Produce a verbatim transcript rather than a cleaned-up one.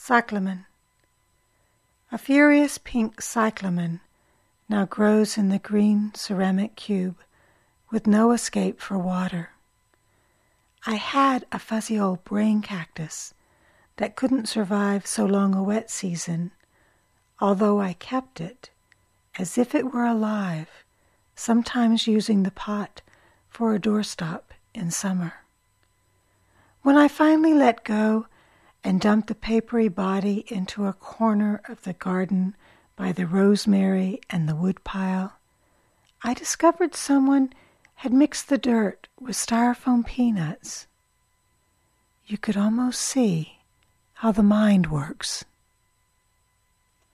Cyclamen. A furious pink cyclamen now grows in the green ceramic cube with no escape for water. I had a fuzzy old brain cactus that couldn't survive so long a wet season, although I kept it as if it were alive, sometimes using the pot for a doorstop in summer. When I finally let go and dumped the papery body into a corner of the garden by the rosemary and the woodpile, I discovered someone had mixed the dirt with styrofoam peanuts. You could almost see how the mind works.